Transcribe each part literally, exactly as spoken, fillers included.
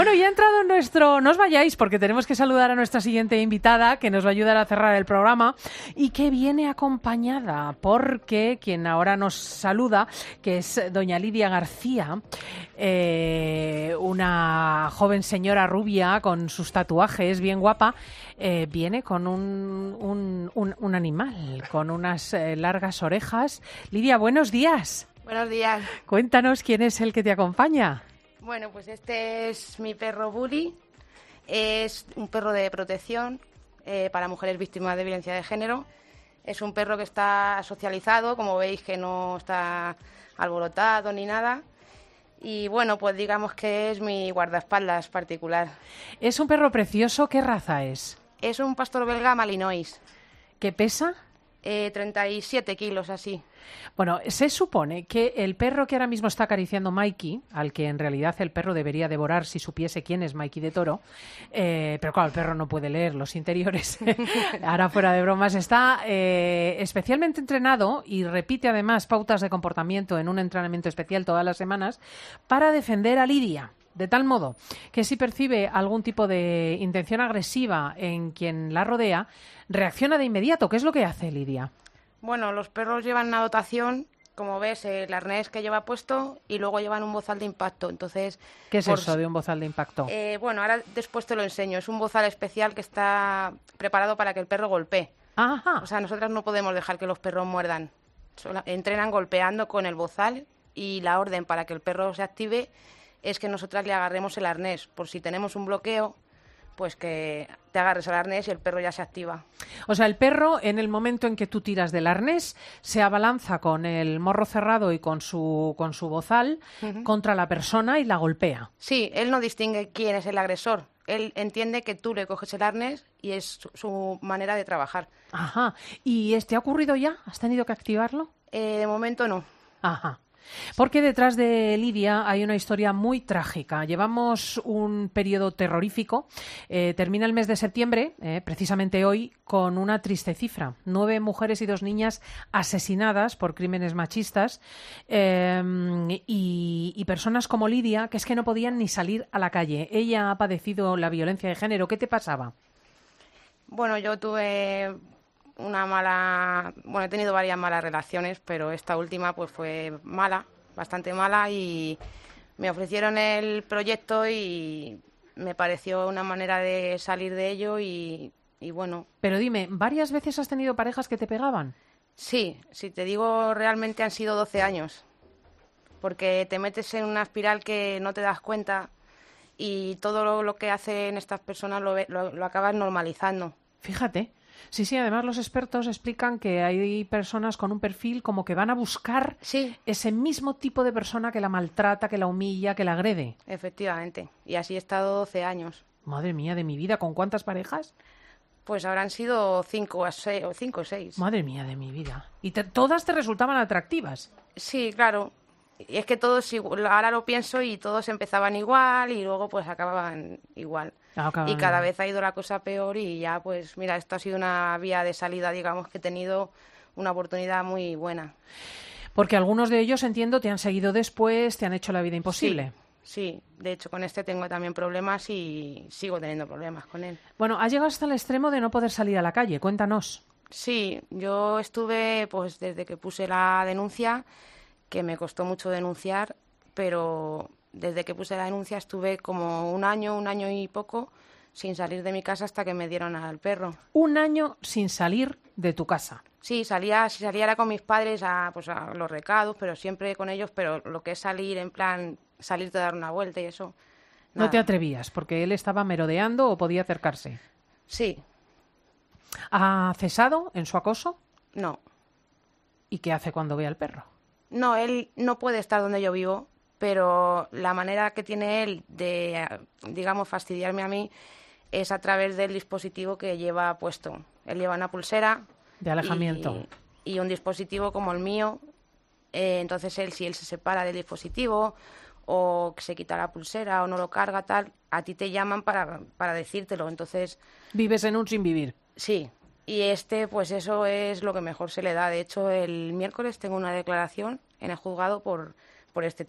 Bueno, ya ha entrado en nuestro... No os vayáis porque tenemos que saludar a nuestra siguiente invitada que nos va a ayudar a cerrar el programa y que viene acompañada porque quien ahora nos saluda, que es doña Lidia García, eh, una joven señora rubia con sus tatuajes, bien guapa, eh, viene con un, un, un, un animal, con unas eh, largas orejas. Lidia, buenos días. Buenos días. Cuéntanos quién es el que te acompaña. Bueno, pues este es mi perro Bully. Es un perro de protección eh, para mujeres víctimas de violencia de género. Es un perro que está socializado, como veis que no está alborotado ni nada. Y bueno, pues digamos que es mi guardaespaldas particular. Es un perro precioso. ¿Qué raza es? Es un pastor belga malinois. ¿Qué pesa? Eh, treinta y siete kilos así. Bueno, se supone que el perro que ahora mismo está acariciando Mikey, al que en realidad el perro debería devorar si supiese quién es Mikey de Toro, eh, pero claro, el perro no puede leer los interiores, ahora fuera de bromas, está eh, especialmente entrenado y repite además pautas de comportamiento en un entrenamiento especial todas las semanas para defender a Lidia. De tal modo que si percibe algún tipo de intención agresiva en quien la rodea, reacciona de inmediato. ¿Qué es lo que hace Lidia? Bueno, los perros llevan una dotación, como ves, el arnés que lleva puesto y luego llevan un bozal de impacto. Entonces, ¿qué es por... eso de un bozal de impacto? Eh, bueno, ahora después te lo enseño. Es un bozal especial que está preparado para que el perro golpee. Ajá. O sea, nosotras no podemos dejar que los perros muerdan. Sola... Entrenan golpeando con el bozal y la orden para que el perro se active es que nosotras le agarremos el arnés. Por si tenemos un bloqueo, pues que te agarres al arnés y el perro ya se activa. O sea, el perro, en el momento en que tú tiras del arnés, se abalanza con el morro cerrado y con su, con su bozal uh-huh. contra la persona y la golpea. Sí, él no distingue quién es el agresor. Él entiende que tú le coges el arnés y es su, su manera de trabajar. Ajá. ¿Y este ha ocurrido ya? ¿Has tenido que activarlo? Eh, de momento no. Ajá. Porque detrás de Lidia hay una historia muy trágica. Llevamos un periodo terrorífico. Eh, termina el mes de septiembre, eh, precisamente hoy, con una triste cifra. Nueve mujeres y dos niñas asesinadas por crímenes machistas eh, y, y personas como Lidia, que es que no podían ni salir a la calle. Ella ha padecido la violencia de género. ¿Qué te pasaba? Bueno, yo tuve... una mala, bueno, he tenido varias malas relaciones, pero esta última pues fue mala, bastante mala, y me ofrecieron el proyecto y me pareció una manera de salir de ello y, y bueno. Pero dime, ¿varias veces has tenido parejas que te pegaban? Sí, si te digo realmente han sido doce años, porque te metes en una espiral que no te das cuenta y todo lo, lo que hacen estas personas lo, lo, lo acabas normalizando. Fíjate. Sí, sí, además los expertos explican que hay personas con un perfil como que van a buscar sí. ese mismo tipo de persona que la maltrata, que la humilla, que la agrede. Efectivamente, y así he estado doce años. Madre mía de mi vida, ¿con cuántas parejas? Pues habrán sido cinco o seis, o cinco o seis. Madre mía de mi vida. ¿Y te, todas te resultaban atractivas? Sí, claro. Y es que todos, ahora lo pienso y todos empezaban igual y luego pues acababan igual. Ah, y cada vez ha ido la cosa peor y ya pues mira, esto ha sido una vía de salida, digamos, que he tenido una oportunidad muy buena. Porque algunos de ellos, entiendo, te han seguido después, te han hecho la vida imposible. Sí, sí, de hecho con este tengo también problemas y sigo teniendo problemas con él. Bueno, has llegado hasta el extremo de no poder salir a la calle, cuéntanos. Sí, yo estuve pues desde que puse la denuncia, que me costó mucho denunciar, pero desde que puse la denuncia estuve como un año, un año y poco sin salir de mi casa hasta que me dieron al perro. Un año sin salir de tu casa. Sí, salía, si salía era con mis padres a, pues a los recados, pero siempre con ellos, pero lo que es salir en plan, salirte a dar una vuelta y eso. Nada. No te atrevías, porque él estaba merodeando o podía acercarse. Sí. ¿Ha cesado en su acoso? No. ¿Y qué hace cuando ve al perro? No, él no puede estar donde yo vivo, pero la manera que tiene él de, digamos, fastidiarme a mí es a través del dispositivo que lleva puesto. Él lleva una pulsera de alejamiento y, y un dispositivo como el mío. Eh, entonces él, si él se separa del dispositivo o se quita la pulsera o no lo carga, tal, a ti te llaman para, para decírtelo. Entonces vives en un sin vivir. Sí. Y este, pues eso es lo que mejor se le da. De hecho, el miércoles tengo una declaración en el juzgado por, por este tema.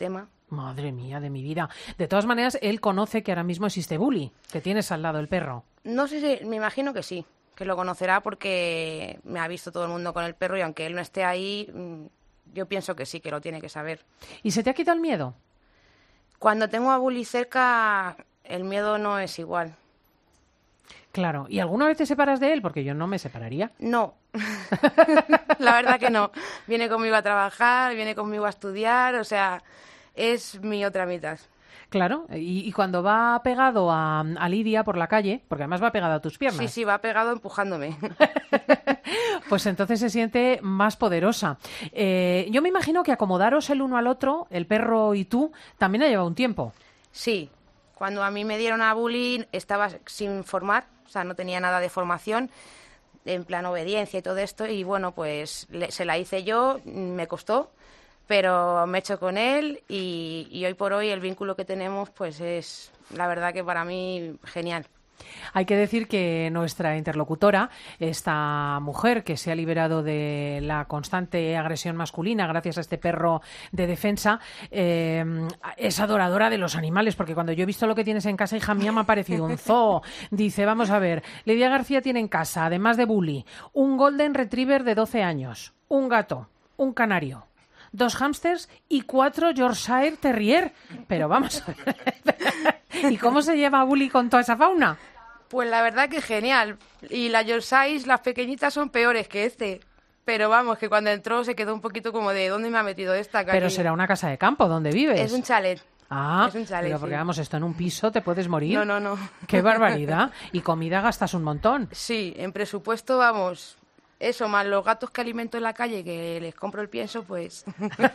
Madre mía de mi vida. De todas maneras, él conoce que ahora mismo existe Bully, que tienes al lado el perro. No sé si, me imagino que sí, que lo conocerá porque me ha visto todo el mundo con el perro y aunque él no esté ahí, yo pienso que sí, que lo tiene que saber. ¿Y se te ha quitado el miedo? Cuando tengo a Bully cerca, el miedo no es igual. Claro. ¿Y alguna vez te separas de él? Porque yo no me separaría. No. La verdad que no. Viene conmigo a trabajar, viene conmigo a estudiar, o sea, es mi otra mitad. Claro, y, y cuando va pegado a, a Lidia por la calle, porque además va pegado a tus piernas. Sí, sí, va pegado empujándome. Pues entonces se siente más poderosa. Eh, yo me imagino que acomodaros el uno al otro, el perro y tú, también ha llevado un tiempo. Sí, cuando a mí me dieron a Bully estaba sin formar, o sea, no tenía nada de formación, en plan obediencia y todo esto, y bueno, pues le, se la hice yo, me costó, pero me he hecho con él y, y hoy por hoy el vínculo que tenemos pues es, la verdad que para mí, genial. Hay que decir que nuestra interlocutora, esta mujer que se ha liberado de la constante agresión masculina gracias a este perro de defensa, eh, es adoradora de los animales, porque cuando yo he visto lo que tienes en casa, hija mía, me ha parecido un zoo. Dice, vamos a ver, Lidia García tiene en casa, además de Bully, un Golden Retriever de doce años, un gato, un canario, dos hámsters y cuatro Yorkshire Terrier. Pero vamos a ver. ¿Y cómo se lleva Bully con toda esa fauna? Pues la verdad que genial. Y las Yorkshire, las pequeñitas, son peores que este. Pero vamos, que cuando entró se quedó un poquito como de ¿dónde me ha metido esta? Pero será una casa de campo, ¿dónde vives? Es un chalet. Ah, es un chalet, pero porque sí. Vamos, esto en un piso te puedes morir. No, no, no. ¡Qué barbaridad! Y comida gastas un montón. Sí, en presupuesto, vamos, eso, más los gatos que alimento en la calle, que les compro el pienso, pues...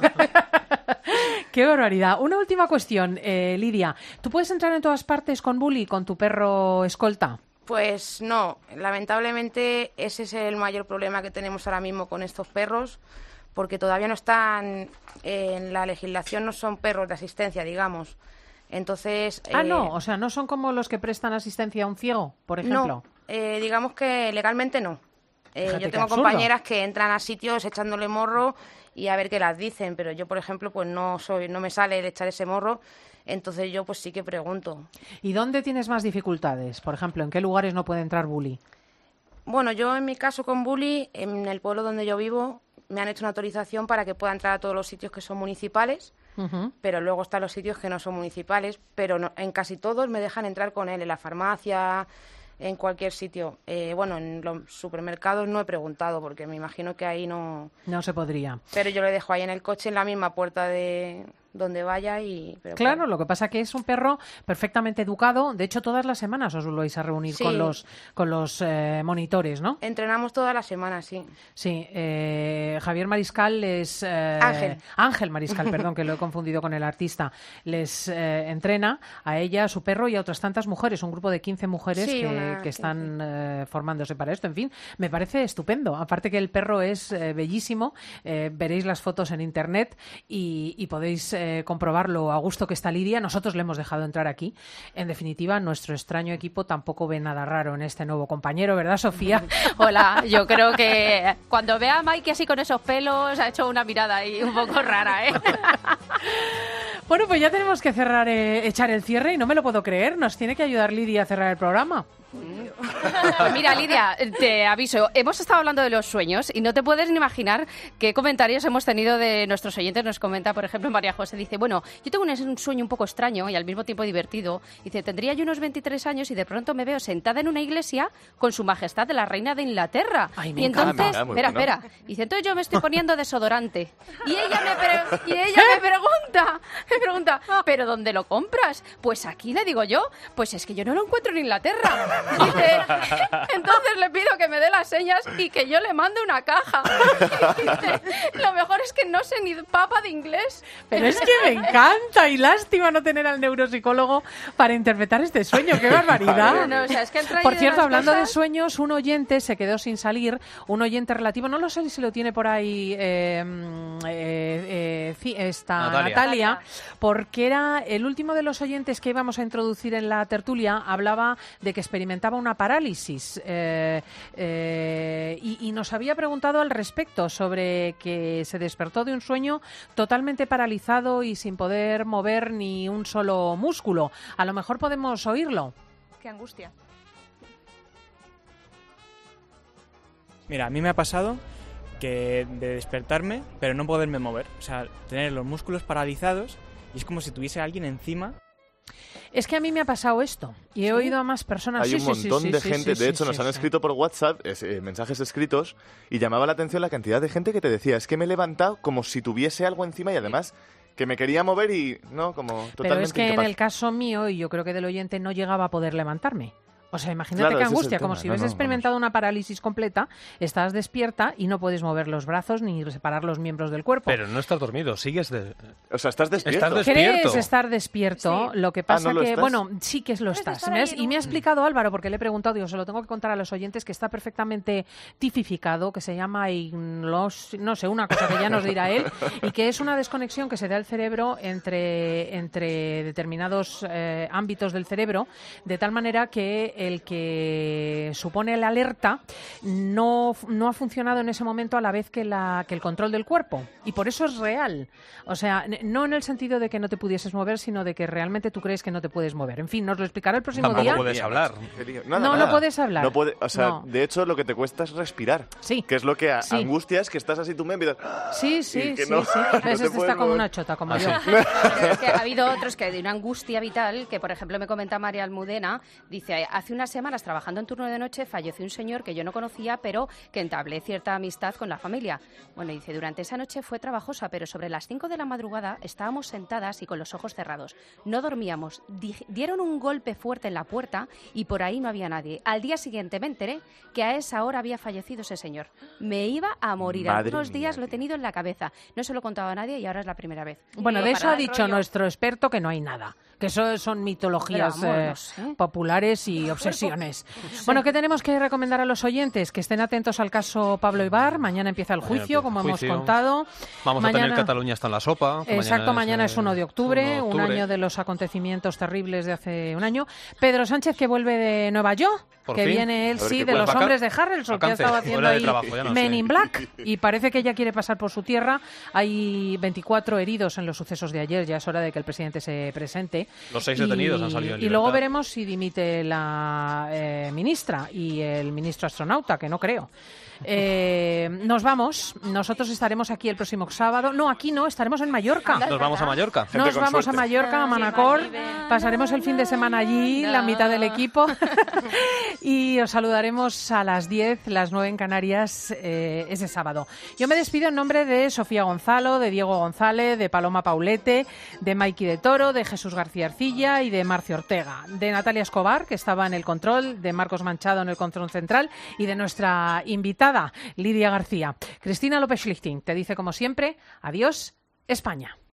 ¡Qué barbaridad! Una última cuestión, eh, Lidia. ¿Tú puedes entrar en todas partes con Bully, con tu perro escolta? Pues no, lamentablemente ese es el mayor problema que tenemos ahora mismo con estos perros, porque todavía no están en la legislación, no son perros de asistencia, digamos. Entonces... Ah, eh, no, o sea, ¿no son como los que prestan asistencia a un ciego, por ejemplo? No, eh, digamos que legalmente no. Eh, Fíjate yo qué tengo absurdo. compañeras que entran a sitios echándole morro y a ver qué las dicen, pero yo, por ejemplo, pues no soy, no me sale el echar ese morro, entonces yo pues sí que pregunto. ¿Y dónde tienes más dificultades? Por ejemplo, ¿en qué lugares no puede entrar Bully? Bueno, yo en mi caso con Bully, en el pueblo donde yo vivo, me han hecho una autorización para que pueda entrar a todos los sitios que son municipales, Uh-huh. pero luego están los sitios que no son municipales, pero no, en casi todos me dejan entrar con él, en la farmacia, en cualquier sitio. Eh, bueno, en los supermercados no he preguntado, porque me imagino que ahí no... No se podría. Pero yo le dejo ahí en el coche, en la misma puerta de donde vaya y... Pero Claro, claro, lo que pasa que es un perro perfectamente educado. De hecho, todas las semanas os volvéis a reunir Sí. con los con los eh, monitores, ¿no? entrenamos toda la semana, sí. Sí. Eh, Javier Mariscal les... eh, Ángel. Ángel Mariscal, perdón, que lo he confundido con el artista. Les eh, entrena a ella, a su perro y a otras tantas mujeres. Un grupo de quince mujeres Sí, que, una que están eh, formándose para esto. En fin, me parece estupendo. Aparte que el perro es eh, bellísimo. Eh, veréis las fotos en internet y, y podéis eh, comprobar lo a gusto que está Lidia. Nosotros le hemos dejado entrar aquí. En definitiva, nuestro extraño equipo tampoco ve nada raro en este nuevo compañero, ¿verdad, Sofía? Hola, yo creo que cuando vea a Mikey así con esos pelos ha hecho una mirada ahí un poco rara, ¿eh? Bueno, pues ya tenemos que cerrar, eh, echar el cierre y no me lo puedo creer. Nos tiene que ayudar Lidia a cerrar el programa. Pues mira, Lidia, te aviso, hemos estado hablando de los sueños y no te puedes ni imaginar qué comentarios hemos tenido de nuestros oyentes. Nos comenta, por ejemplo, María José, dice, bueno, yo tengo un sueño un poco extraño y al mismo tiempo divertido. Dice, tendría yo unos veintitrés años y de pronto me veo sentada en una iglesia con su majestad la reina de Inglaterra. Ay, me y entonces, encanta. Muy espera, bueno. espera, dice, entonces yo me estoy poniendo desodorante. Y ella me, pre- y ella me pregunta, me pregunta, ¿pero dónde lo compras? Pues aquí, le digo yo, pues es que yo no lo encuentro en Inglaterra. Dice, entonces le pido que me dé las señas y que yo le mande una caja. Y dice, lo mejor es que no sé ni papa de inglés. Pero es que me encanta y lástima no tener al neuropsicólogo para interpretar este sueño. ¡Qué barbaridad! No, no, o sea, es que han traído Por cierto, unas hablando de cosas- sueños, un oyente se quedó sin salir, un oyente relativo, no lo sé si lo tiene por ahí eh, eh, eh, sí, esta Natalia. Natalia. porque era el último de los oyentes que íbamos a introducir en la tertulia, hablaba de que experimentaba una parálisis eh, eh, y, y nos había preguntado al respecto sobre que se despertó de un sueño totalmente paralizado y sin poder mover ni un solo músculo. A lo mejor podemos oírlo. Qué angustia. Mira, a mí me ha pasado que de despertarme, pero no poderme mover. O sea, tener los músculos paralizados y es como si tuviese alguien encima. Es que a mí me ha pasado esto y he ¿Sí? oído a más personas. Hay sí, un sí, montón sí, de sí, gente, sí, de hecho sí, nos sí, han sí. escrito por WhatsApp es, eh, mensajes escritos y llamaba la atención la cantidad de gente que te decía, es que me he levantado como si tuviese algo encima y además que me quería mover y no, como totalmente Pero es que incapaz. en el caso mío, y yo creo que del oyente, no llegaba a poder levantarme. O sea, imagínate Claro, qué ese es el angustia, como tema. si No, hubieses no, experimentado una parálisis completa, estás despierta y no puedes mover los brazos ni separar los miembros del cuerpo. Pero no estás dormido, sigues de... O sea, estás despierto. Estás despierto. ¿Crees estar despierto? Sí. Lo que pasa Ah, ¿no lo que, estás? bueno, sí que es lo Puedes estás. estar Me ahí has- en y un- me ha explicado Álvaro, porque le he preguntado, digo, se lo tengo que contar a los oyentes, que está perfectamente tipificado, que se llama, ignos- no sé, una cosa que ya nos dirá él, y que es una desconexión que se da al cerebro entre, entre determinados eh, ámbitos del cerebro, de tal manera que el que supone la alerta no, no ha funcionado en ese momento a la vez que, la, que el control del cuerpo. Y por eso es real. O sea, n- no en el sentido de que no te pudieses mover, sino de que realmente tú crees que no te puedes mover. En fin, nos lo explicará el próximo Tampoco día. puedes hablar. Nada, No, nada. no puedes hablar. No puede, o sea, No. de hecho lo que te cuesta es respirar. Sí. Que es lo que a- Sí. angustia es que estás así tú me empiezas... Sí, sí, Y que sí, no- sí. no te Ese puedes está como mover. una chota, como Ah, yo. sí. Pero es que ha habido otros que de una angustia vital, que por ejemplo me comenta María Almudena, dice, hace unas semanas trabajando en turno de noche falleció un señor que yo no conocía, pero que entablé cierta amistad con la familia. Bueno, dice, durante esa noche fue trabajosa, pero sobre las cinco de la madrugada estábamos sentadas y con los ojos cerrados. No dormíamos. Di- dieron un golpe fuerte en la puerta y por ahí no había nadie. Al día siguiente me enteré que a esa hora había fallecido ese señor. Me iba a morir. Madre Algunos días mía, lo he tío. tenido en la cabeza. No se lo he contado a nadie y ahora es la primera vez. Bueno, Y de para eso ha el dicho rollo- nuestro experto que no hay nada. Que eso son mitologías Pero, amor, eh, no sé. populares y obsesiones. Bueno, ¿qué tenemos que recomendar a los oyentes? Que estén atentos al caso Pablo Ibar. Mañana empieza el Mañana juicio, empieza como el hemos juicio. contado. Vamos Mañana- a tener Cataluña está en la sopa. que Exacto, mañana es eh, uno de octubre, uno de un octubre. año de los acontecimientos terribles de hace un año. Pedro Sánchez, que vuelve de Nueva York, Por que fin. viene él, A ver sí, qué de cuenta. los Vaca- hombres de Harrelson, que ha vacante, estado haciendo fuera de ahí trabajo, ya no Men sé. in Black, y parece que ya quiere pasar por su tierra. Hay veinticuatro heridos en los sucesos de ayer, ya es hora de que el presidente se presente. Los seis Y- detenidos han salido en Y luego libertad. veremos si dimite la eh, ministra y el ministro astronauta, que no creo. Eh, nos vamos, nosotros estaremos aquí el próximo sábado. No, aquí no, estaremos en Mallorca. Nos vamos a Mallorca. Gente Nos con vamos a suerte. Mallorca, a Manacor, pasaremos el fin de semana allí, la mitad del equipo, y os saludaremos a las diez, las nueve en Canarias, eh, ese sábado. Yo me despido en nombre de Sofía Gonzalo, de Diego González, de Paloma Paulete, de Maiki de Toro, de Jesús García Arcilla y de Marcio Ortega, de Natalia Escobar, que estaba en el control, de Marcos Manchado en el control central, y de nuestra invitada, Lidia García. Cristina López Schlichting te dice, como siempre, adiós, España.